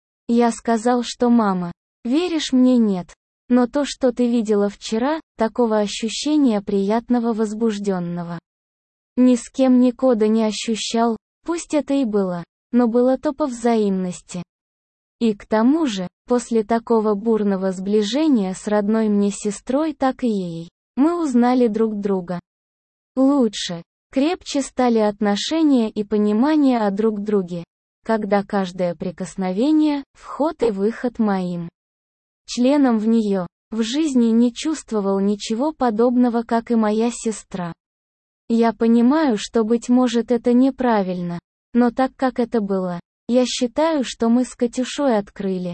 Я сказал, что мама, веришь мне, нет. Но то, что ты видела вчера, такого ощущения приятного возбужденного ни с кем никогда не ощущал, пусть это и было, но было то по взаимности. И к тому же, после такого бурного сближения с родной мне сестрой, так и ей, мы узнали друг друга лучше, крепче стали отношения и понимание о друг друге, когда каждое прикосновение, вход и выход моим членом в нее, в жизни не чувствовал ничего подобного, как и моя сестра. Я понимаю, что, быть может, это неправильно, но так как это было, я считаю, что мы с Катюшой открыли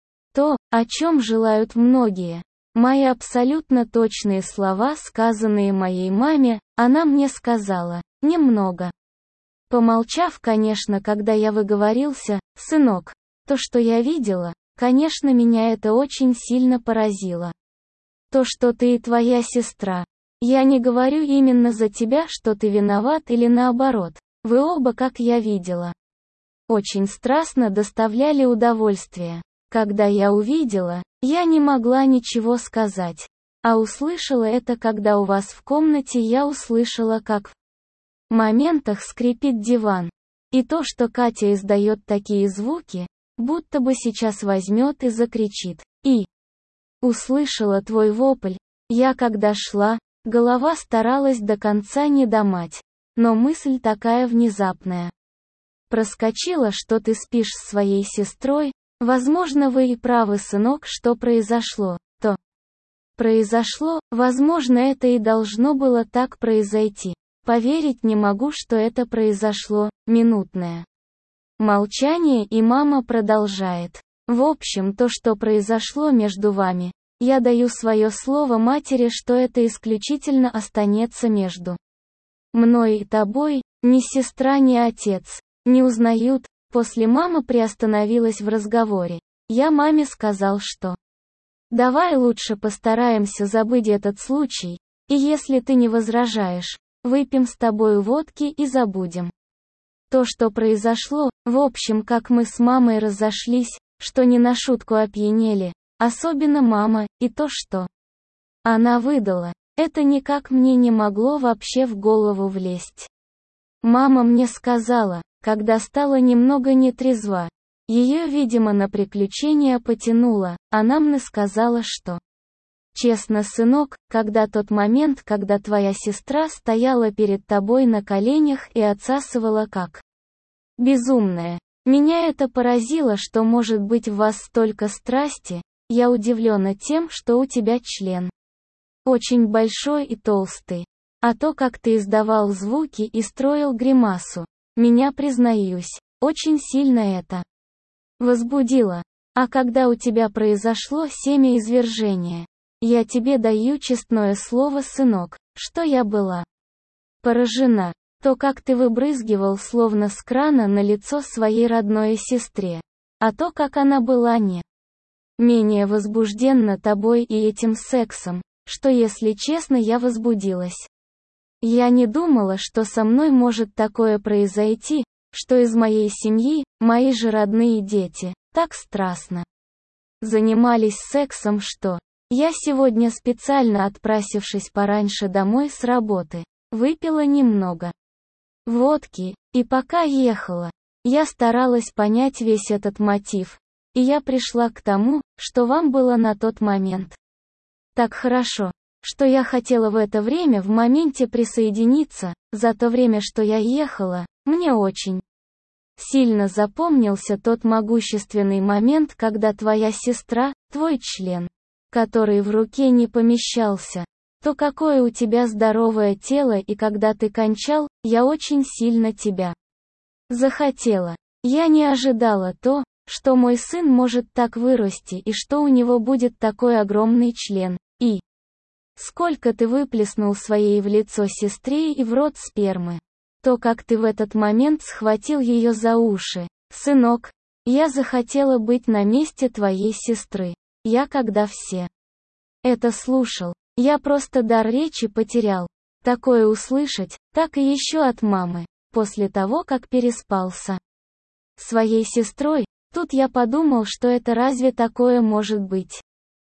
то, о чем желают многие. Мои абсолютно точные слова, сказанные моей маме, она мне сказала, немного помолчав, конечно, когда я выговорился: «Сынок, то, что я видела, конечно, меня это очень сильно поразило. То, что ты и твоя сестра. Я не говорю именно за тебя, что ты виноват или наоборот. Вы оба, как я видела, очень страстно доставляли удовольствие. Когда я увидела, я не могла ничего сказать. А услышала это, когда у вас в комнате я услышала, как в моментах скрипит диван. И то, что Катя издает такие звуки, будто бы сейчас возьмет и закричит. И услышала твой вопль. Я когда шла, голова старалась до конца не домать. Но мысль такая внезапная проскочила, что ты спишь с своей сестрой. Возможно, вы и правы, сынок, что произошло, то произошло, возможно, это и должно было так произойти. Поверить не могу, что это произошло. Минутное молчание, и мама продолжает. В общем, то, что произошло между вами, я даю свое слово матери, что это исключительно останется между мной и тобой, ни сестра, ни отец не узнают. После мама приостановилась в разговоре. Я маме сказал, что давай лучше постараемся забыть этот случай, и если ты не возражаешь, выпьем с тобой водки и забудем то, что произошло. В общем, как мы с мамой разошлись, что не на шутку опьянели, особенно мама, и то, что она выдала, это никак мне не могло вообще в голову влезть. Мама мне сказала, когда стала немного нетрезва, ее, видимо, на приключения потянуло, она мне сказала, что честно, сынок, когда тот момент, когда твоя сестра стояла перед тобой на коленях и отсасывала как безумная, меня это поразило, что может быть в вас столько страсти, я удивлена тем, что у тебя член очень большой и толстый. А то, как ты издавал звуки и строил гримасу, меня, признаюсь, очень сильно это возбудило. А когда у тебя произошло семяизвержение, я тебе даю честное слово, сынок, что я была поражена. То, как ты выбрызгивал словно с крана на лицо своей родной сестре. А то, как она была не менее возбуждена тобой и этим сексом, что, если честно, я возбудилась. Я не думала, что со мной может такое произойти, что из моей семьи, мои же родные дети, так страстно занимались сексом, что я сегодня, специально отпросившись пораньше домой с работы, выпила немного водки, и пока ехала, я старалась понять весь этот мотив, и я пришла к тому, что вам было на тот момент так хорошо, что я хотела в это время в моменте присоединиться. За то время, что я ехала, мне очень сильно запомнился тот могущественный момент, когда твоя сестра, твой член, который в руке не помещался, то какое у тебя здоровое тело, и когда ты кончал, я очень сильно тебя захотела. Я не ожидала то, что мой сын может так вырасти и что у него будет такой огромный член, и сколько ты выплеснул своей в лицо сестре и в рот спермы. То, как ты в этот момент схватил ее за уши. Сынок, я захотела быть на месте твоей сестры. Я когда все это слушал, я просто дар речи потерял. Такое услышать, так и еще от мамы, после того, как переспался своей сестрой, тут я подумал, что это разве такое может быть.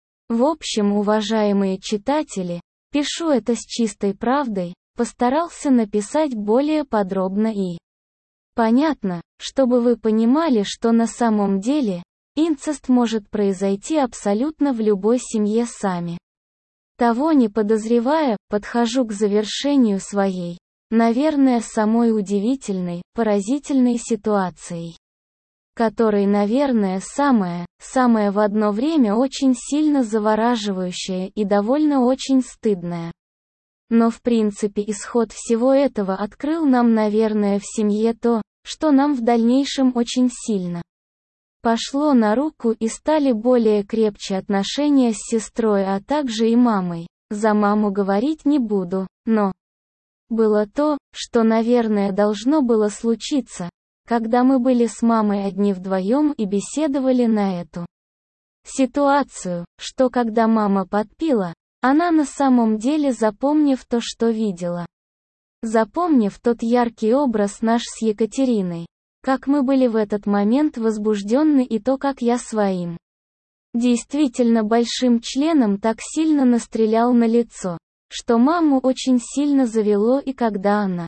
В общем, уважаемые читатели, пишу это с чистой правдой, постарался написать более подробно и понятно, чтобы вы понимали, что на самом деле, инцест может произойти абсолютно в любой семье сами того не подозревая. Подхожу к завершению своей, наверное, самой удивительной, поразительной ситуацией, которой, наверное, самое, самое в одно время очень сильно завораживающее и довольно очень стыдное. Но в принципе исход всего этого открыл нам, наверное, в семье то, что нам в дальнейшем очень сильно пошло на руку, и стали более крепче отношения с сестрой, а также и мамой. За маму говорить не буду, но было то, что, наверное, должно было случиться, когда мы были с мамой одни вдвоем и беседовали на эту ситуацию, что когда мама подпила, она на самом деле, запомнив то, что видела, запомнив тот яркий образ наш с Екатериной, как мы были в этот момент возбужденны, и то, как я своим действительно большим членом так сильно настрелял на лицо, что маму очень сильно завело, и когда она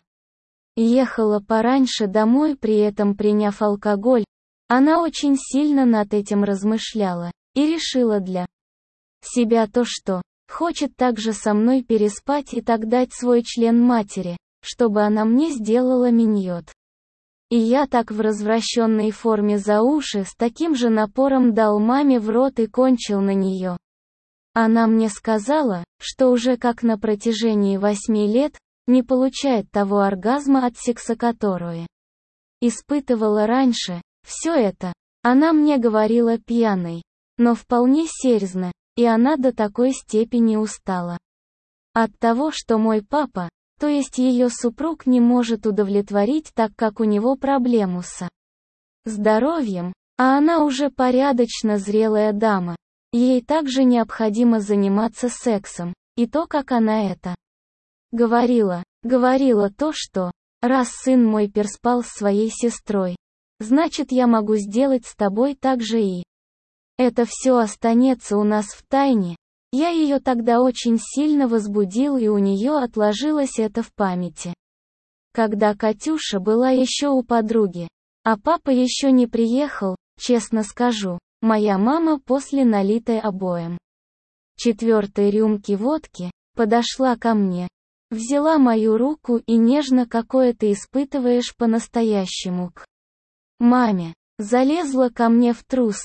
ехала пораньше домой, при этом приняв алкоголь, она очень сильно над этим размышляла, и решила для себя то, что хочет также со мной переспать и так дать свой член матери, чтобы она мне сделала миньот. И я так в развращенной форме за уши с таким же напором дал маме в рот и кончил на нее. Она мне сказала, что уже как на протяжении восьми лет не получает того оргазма от секса, который испытывала раньше. Все это она мне говорила пьяной, но вполне серьезно, и она до такой степени устала от того, что мой папа, то есть ее супруг, не может удовлетворить, так как у него проблему со здоровьем, а она уже порядочно зрелая дама. Ей также необходимо заниматься сексом, и то, как она это говорила, говорила то, что раз сын мой переспал с своей сестрой, значит, я могу сделать с тобой так же, и это все останется у нас в тайне. Я ее тогда очень сильно возбудил, и у нее отложилось это в памяти. Когда Катюша была еще у подруги, а папа еще не приехал, честно скажу, моя мама после налитой обоим четвертой рюмки водки подошла ко мне, взяла мою руку и нежно, какое ты испытываешь по-настоящему к маме, залезла ко мне в трусы,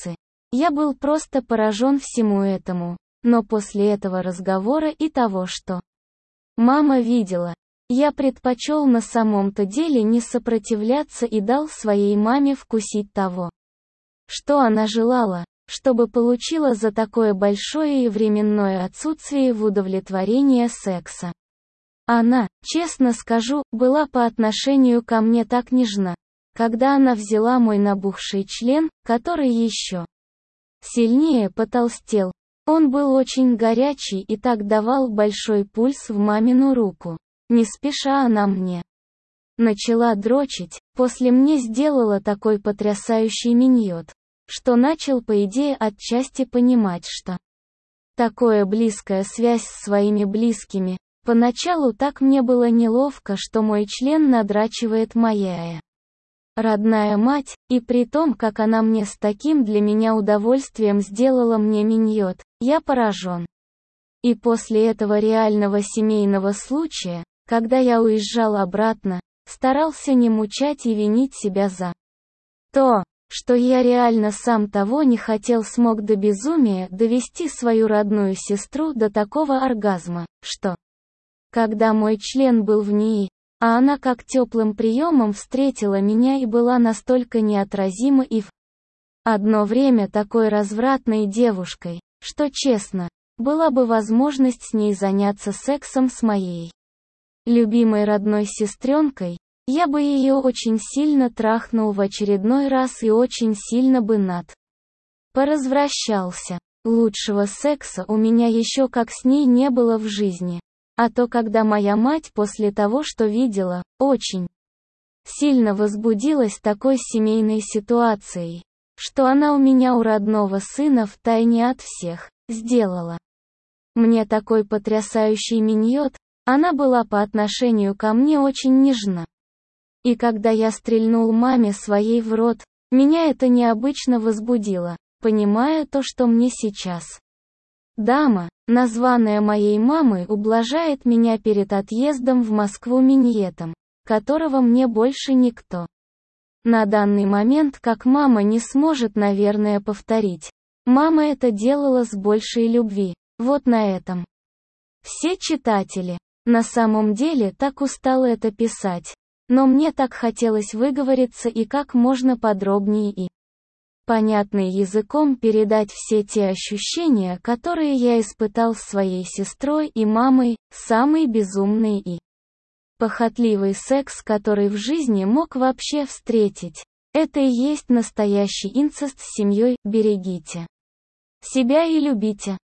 Я был просто поражен всему этому. Но после этого разговора и того, что мама видела, я предпочел на самом-то деле не сопротивляться и дал своей маме вкусить того, что она желала, чтобы получила за такое большое и временное отсутствие в удовлетворении секса. Она, честно скажу, была по отношению ко мне так нежна, когда она взяла мой набухший член, который еще сильнее потолстел. Он был очень горячий и так давал большой пульс в мамину руку. Не спеша она мне начала дрочить, после мне сделала такой потрясающий миньот, что начал по идее отчасти понимать, что такое близкая связь с своими близкими. Поначалу так мне было неловко, что мой член надрачивает моя родная мать, и при том, как она мне с таким для меня удовольствием сделала мне миньот, я поражен. И после этого реального семейного случая, когда я уезжал обратно, старался не мучать и винить себя за то, что я реально сам того не хотел, смог до безумия довести свою родную сестру до такого оргазма, что когда мой член был в ней, а она как теплым приемом встретила меня и была настолько неотразима и в одно время такой развратной девушкой, что честно, была бы возможность с ней заняться сексом с моей любимой родной сестренкой, я бы ее очень сильно трахнул в очередной раз и очень сильно бы над поразвращался. Лучшего секса у меня еще как с ней не было в жизни. А то когда моя мать после того, что видела, очень сильно возбудилась такой семейной ситуацией, что она у меня у родного сына втайне от всех сделала мне такой потрясающий миньот, она была по отношению ко мне очень нежна. И когда я стрельнул маме своей в рот, меня это необычно возбудило, понимая то, что мне сейчас дама, названная моей мамой, ублажает меня перед отъездом в Москву миньетом, которого мне больше никто на данный момент как мама не сможет, наверное, повторить. Мама это делала с большей любви. Вот на этом все читатели. На самом деле так устала это писать. Но мне так хотелось выговориться и как можно подробнее и понятным языком передать все те ощущения, которые я испытал с своей сестрой и мамой, самый безумный и похотливый секс, который в жизни мог вообще встретить. Это и есть настоящий инцест с семьей. Берегите себя и любите.